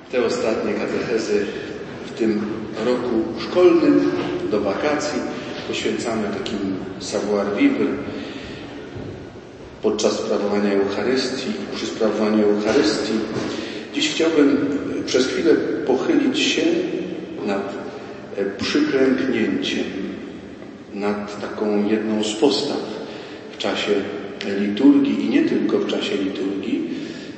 te ostatnie katechezy w tym roku szkolnym do wakacji poświęcamy takim savoir-vivre podczas sprawowania Eucharystii, przy sprawowaniu Eucharystii. Dziś chciałbym przez chwilę pochylić się nad przyklęknięciem, nad taką jedną z postaw w czasie liturgii i nie tylko w czasie liturgii,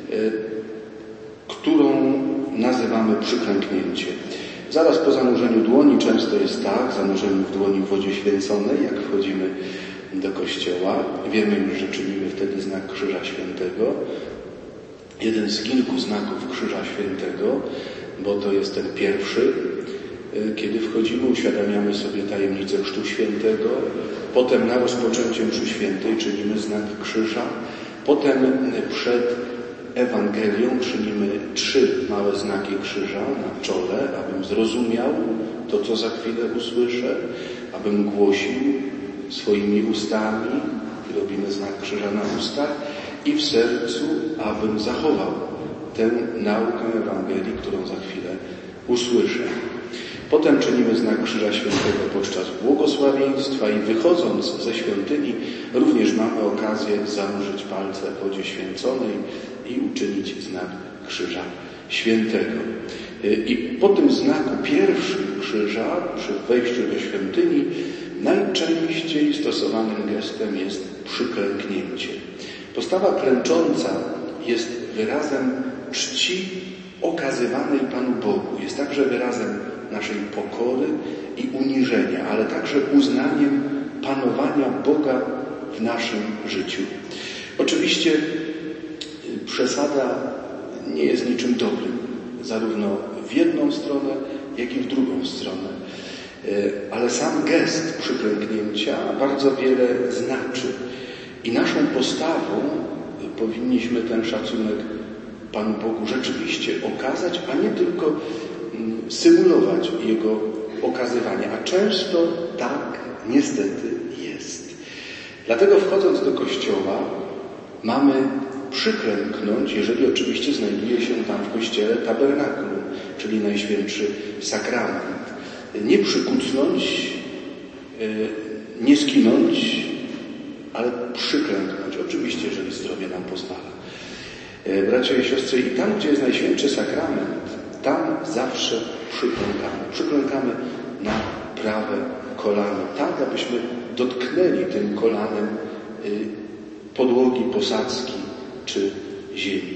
którą nazywamy przyklęknięcie. Zaraz po zanurzeniu dłoni często jest tak, zanurzeniu w dłoni w wodzie święconej, jak wchodzimy do kościoła. Wiemy już, że czynimy wtedy znak Krzyża Świętego. Jeden z kilku znaków Krzyża Świętego, bo to jest ten pierwszy. Kiedy wchodzimy, uświadamiamy sobie tajemnicę Chrztu Świętego. Potem na rozpoczęcie mszy świętej czynimy znak krzyża. Potem przed Ewangelią czynimy 3 małe znaki krzyża na czole, abym zrozumiał to, co za chwilę usłyszę, abym głosił swoimi ustami, robimy znak krzyża na ustach, i w sercu, abym zachował tę naukę Ewangelii, którą za chwilę usłyszę. Potem czynimy znak Krzyża Świętego podczas błogosławieństwa i wychodząc ze świątyni również mamy okazję zanurzyć palce w wodzie święconej i uczynić znak Krzyża Świętego. I po tym znaku pierwszym krzyża przy wejściu do świątyni najczęściej stosowanym gestem jest przyklęknięcie. Postawa klęcząca jest wyrazem czci okazywanej Panu Bogu. Jest także wyrazem naszej pokory i uniżenia, ale także uznaniem panowania Boga w naszym życiu. Oczywiście przesada nie jest niczym dobrym, zarówno w jedną stronę, jak i w drugą stronę. Ale sam gest przyklęknięcia bardzo wiele znaczy. I naszą postawą powinniśmy ten szacunek Panu Bogu rzeczywiście okazać, a nie tylko symulować Jego okazywanie. A często tak niestety jest. Dlatego wchodząc do kościoła mamy przyklęknąć, jeżeli oczywiście znajduje się tam w kościele tabernakulum, czyli Najświętszy Sakrament. Nie przykucnąć, nie skinąć, ale przyklęknąć. Oczywiście, jeżeli zdrowie nam pozwala. Bracia i siostry, i tam, gdzie jest Najświętszy Sakrament, tam zawsze przyklękamy. Przyklękamy na prawe kolano, tak abyśmy dotknęli tym kolanem podłogi posadzki czy ziemi.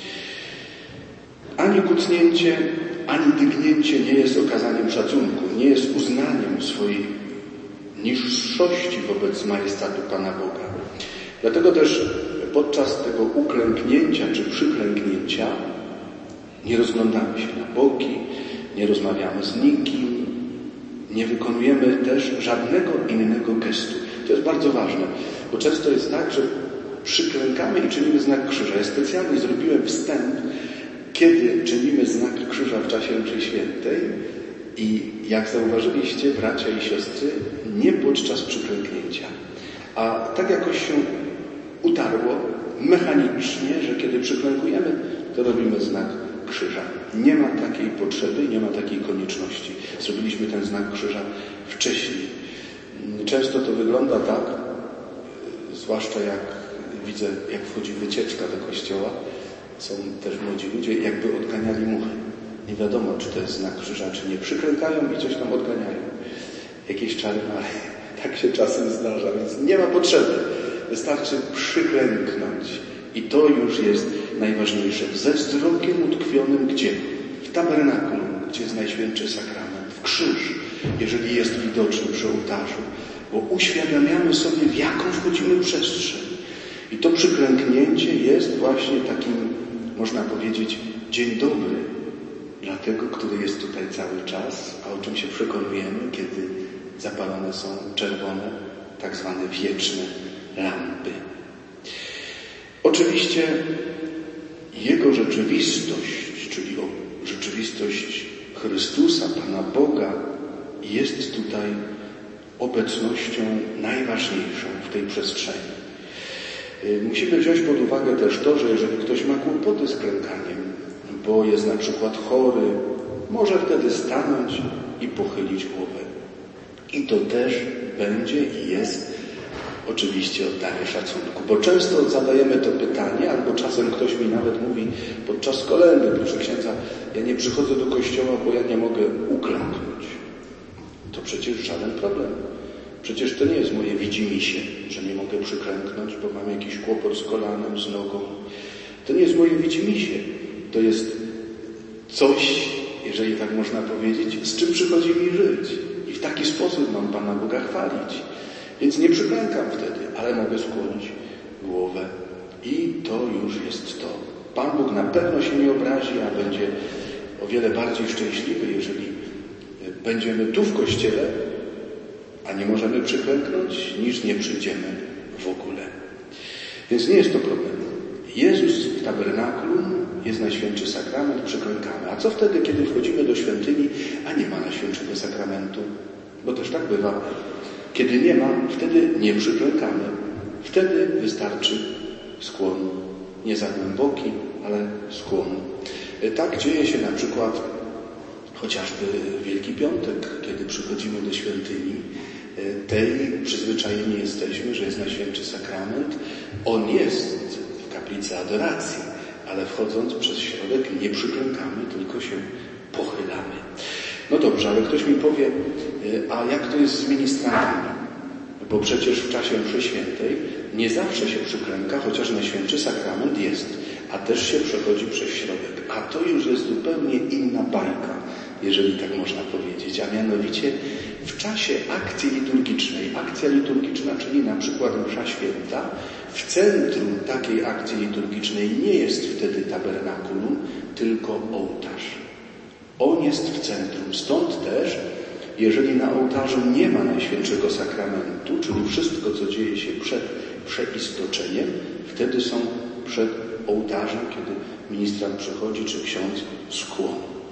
Ani kucnięcie, ani dygnięcie nie jest okazaniem szacunku, nie jest uznaniem swojej niższości wobec majestatu Pana Boga. Dlatego też podczas tego uklęknięcia czy przyklęknięcia nie rozglądamy się na boki, nie rozmawiamy z nikim, nie wykonujemy też żadnego innego gestu. To jest bardzo ważne, bo często jest tak, że przyklękamy i czynimy znak krzyża. Ja specjalnie zrobiłem wstęp, kiedy czynimy znak krzyża w czasie mszy świętej i jak zauważyliście, bracia i siostry, nie podczas przyklęknięcia. A tak jakoś się utarło mechanicznie, że kiedy przyklękujemy, to robimy znak krzyża. Nie ma takiej potrzeby, nie ma takiej konieczności. Zrobiliśmy ten znak krzyża wcześniej. Często to wygląda tak, zwłaszcza jak widzę, jak wchodzi wycieczka do kościoła, są też młodzi ludzie, jakby odganiali muchy. Nie wiadomo, czy to jest znak krzyża, czy nie. Przyklękają i coś tam odganiają. Jakieś czary, ale tak się czasem zdarza, więc nie ma potrzeby. Wystarczy przyklęknąć. I to już jest najważniejsze. Ze wzrokiem utkwionym gdzie? W tabernakulum, gdzie jest Najświętszy Sakrament. W krzyż, jeżeli jest widoczny przy ołtarzu. Bo uświadamiamy sobie, w jaką wchodzimy przestrzeń. I to przyklęknięcie jest właśnie takim, można powiedzieć, dzień dobry dla tego, który jest tutaj cały czas, a o czym się przekonujemy, kiedy zapalone są czerwone, tak zwane wieczne lampy. Oczywiście Jego rzeczywistość, czyli rzeczywistość Chrystusa, Pana Boga, jest tutaj obecnością najważniejszą w tej przestrzeni. Musimy wziąć pod uwagę też to, że jeżeli ktoś ma kłopoty z klękaniem, bo jest na przykład chory, może wtedy stanąć i pochylić głowę. I to też będzie i jest oczywiście oddanie szacunku, bo często zadajemy to pytanie, albo czasem ktoś mi nawet mówi podczas kolędy: proszę księdza, ja nie przychodzę do kościoła, bo ja nie mogę uklęknąć. To przecież żaden problem. Przecież to nie jest moje widzimisię, że nie mogę przyklęknąć, bo mam jakiś kłopot z kolanem, z nogą. To nie jest moje widzimisię. To jest coś, jeżeli tak można powiedzieć, z czym przychodzi mi żyć. I w taki sposób mam Pana Boga chwalić. Więc nie przyklękam wtedy, ale mogę skłonić głowę. I to już jest to. Pan Bóg na pewno się nie obrazi, a będzie o wiele bardziej szczęśliwy, jeżeli będziemy tu w kościele, a nie możemy przyklęknąć, niż nie przyjdziemy w ogóle. Więc nie jest to problem. Jezus w tabernakulum, jest Najświętszy Sakrament, przyklękamy. A co wtedy, kiedy wchodzimy do świątyni, a nie ma Najświętszego Sakramentu? Bo też tak bywa. Kiedy nie ma, wtedy nie przyklękamy. Wtedy wystarczy skłon. Nie za głęboki, ale skłon. Tak dzieje się na przykład chociażby w Wielki Piątek, kiedy przychodzimy do świątyni. Tej przyzwyczajeni jesteśmy, że jest Najświętszy Sakrament. On jest w kaplicy adoracji, ale wchodząc przez środek nie przyklękamy, tylko się pochylamy. No dobrze, ale ktoś mi powie, a jak to jest z ministrantami? Bo przecież w czasie mszy świętej nie zawsze się przyklęka, chociaż Najświętszy Sakrament jest, a też się przechodzi przez środek. A to już jest zupełnie inna bajka, jeżeli tak można powiedzieć, a mianowicie w czasie akcji liturgicznej. Akcja liturgiczna, czyli na przykład msza święta, w centrum takiej akcji liturgicznej nie jest wtedy tabernakulum, tylko ołtarz. On jest w centrum. Stąd też, jeżeli na ołtarzu nie ma Najświętszego Sakramentu, czyli wszystko, co dzieje się przed przeistoczeniem, wtedy są przed ołtarzem, kiedy ministrant przechodzi, czy ksiądz skłon.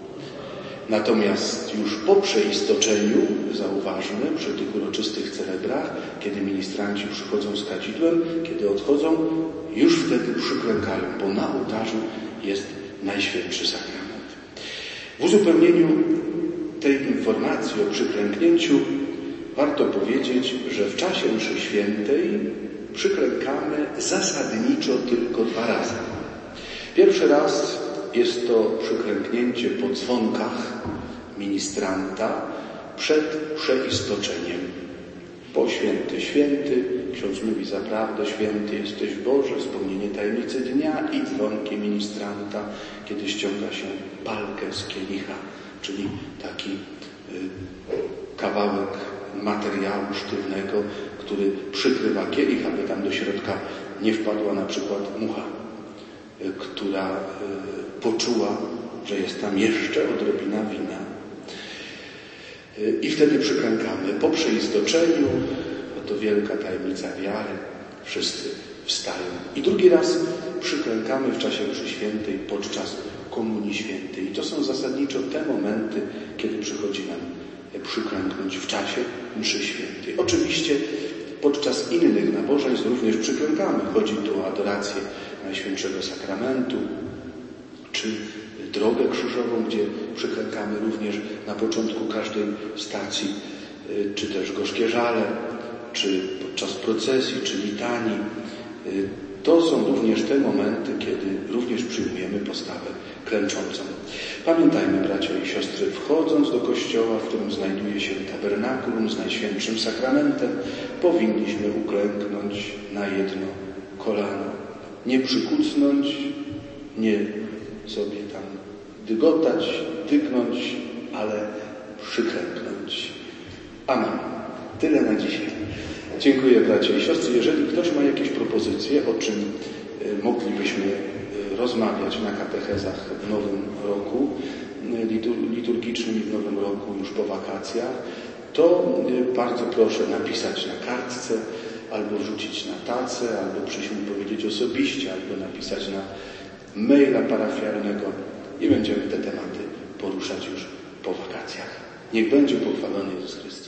Natomiast już po przeistoczeniu, zauważmy, przy tych uroczystych celebrach, kiedy ministranci przychodzą z kadzidłem, kiedy odchodzą, już wtedy przyklękają, bo na ołtarzu jest Najświętszy Sakrament. W uzupełnieniu tej informacji o przyklęknięciu warto powiedzieć, że w czasie mszy świętej przyklękamy zasadniczo tylko 2 razy. Pierwszy raz jest to przyklęknięcie po dzwonkach ministranta przed przeistoczeniem. Po święty, ksiądz mówi: zaprawdę święty jesteś Boże, wspomnienie tajemnicy dnia, i dzwonki ministranta, kiedy ściąga się palkę z kielicha, czyli taki kawałek materiału sztywnego, który przykrywa kielich, aby tam do środka nie wpadła na przykład mucha, która poczuła, że jest tam jeszcze odrobina wina. I wtedy przyklękamy. Po przeistoczeniu, to wielka tajemnica wiary, wszyscy wstają. I drugi raz przyklękamy w czasie mszy świętej podczas Komunii Świętej. I to są zasadniczo te momenty, kiedy przychodzi nam przyklęknąć w czasie mszy świętej. Oczywiście podczas innych nabożeństw również przyklękamy. Chodzi tu o adorację Najświętszego Sakramentu, czy drogę krzyżową, gdzie przyklękamy również na początku każdej stacji, czy też gorzkie żale, czy podczas procesji, czy litanii. To są również te momenty, kiedy również przyjmujemy postawę klęczącą. Pamiętajmy, bracia i siostry, wchodząc do kościoła, w którym znajduje się tabernakulum z Najświętszym Sakramentem, powinniśmy uklęknąć na jedno kolano. Nie przykucnąć, nie sobie tam dygotać, dygnąć, ale przyklęknąć. Amen. Tyle na dzisiaj. Dziękuję, bracia i siostry. Jeżeli ktoś ma jakieś propozycje, o czym moglibyśmy rozmawiać na katechezach w nowym roku liturgicznym i w nowym roku już po wakacjach, to bardzo proszę napisać na kartce, albo wrzucić na tacę, albo przyjść mi powiedzieć osobiście, albo napisać na maila parafialnego i będziemy te tematy poruszać już po wakacjach. Niech będzie pochwalony Jezus Chrystus.